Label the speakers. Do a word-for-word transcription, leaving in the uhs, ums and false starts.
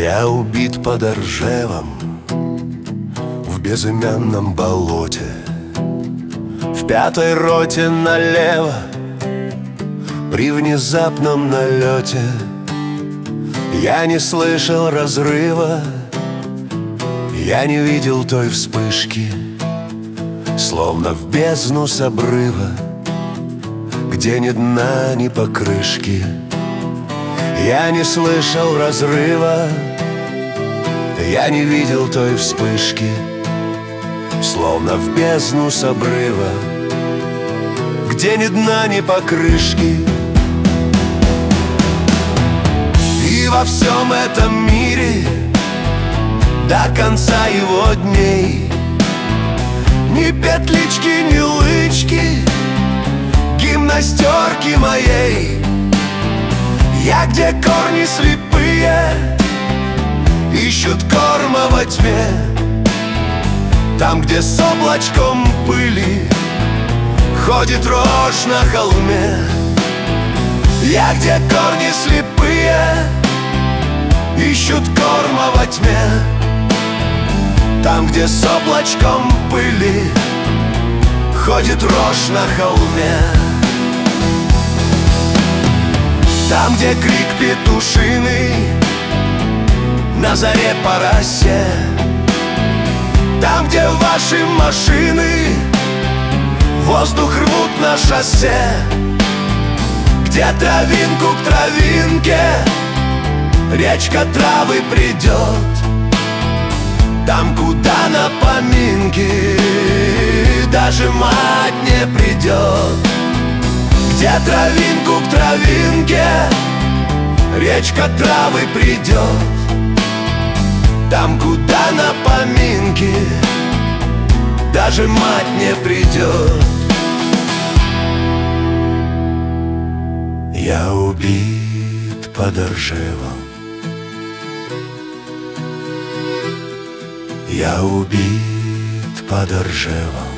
Speaker 1: Я убит под Ржевом, в безымянном болоте, в пятой роте налево, при внезапном налете. Я не слышал разрыва, я не видел той вспышки, словно в бездну с обрыва, где ни дна, ни покрышки. Я не слышал разрыва, я не видел той вспышки, словно в бездну с обрыва, где ни дна, ни покрышки. И во всем этом мире до конца его дней ни петлички, ни лычки, гимнастерки моей. Я, где корни слепые ищут корма во тьме, там, где с облачком пыли ходит рожь на холме. Я, где корни слепые ищут корма во тьме, там, где с облачком пыли ходит рожь на холме. Там, где крик петушиный на заре по росе, там, где ваши машины воздух рвут на шоссе, где травинку к травинке речка травы придет, там, куда на поминки даже мать не придет. Где травинку к травинке речка травы придет, там, куда на поминки даже мать не придет. Я убит под Ржевом, я убит под Ржевом.